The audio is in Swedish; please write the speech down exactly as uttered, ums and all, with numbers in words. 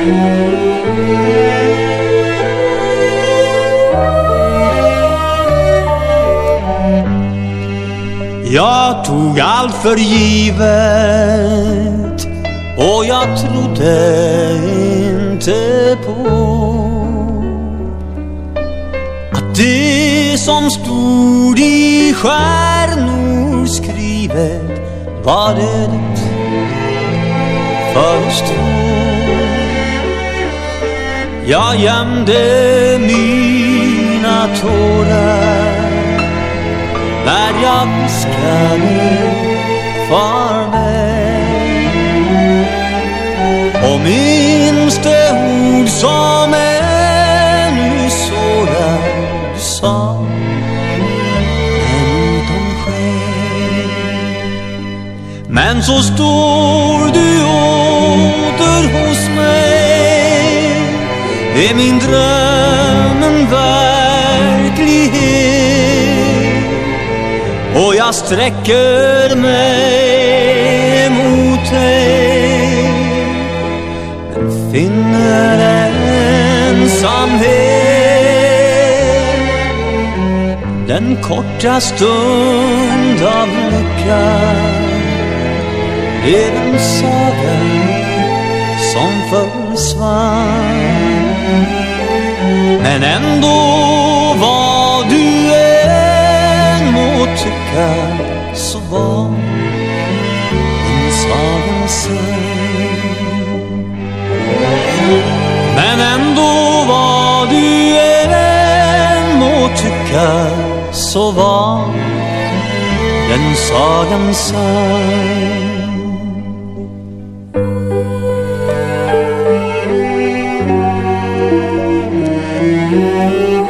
Jag tog allt för givet och jag trodde inte på att det som stod i stjärnor skrivet var det först då. Jag gömde mina tårar när jag viskade farväl, och minns det ord som ännu sårar du sa, men utan skäl. Men så står du åter hos mig, är min dröm en verklighet, och jag sträcker mig mot dig, men finner ensamhet. Den korta stund av lycka är en saga som försvann, men ändå vad du än må tycka, så var din saga sann. Men ändå vad du än må tycka, så var den sagan sann. Thank you.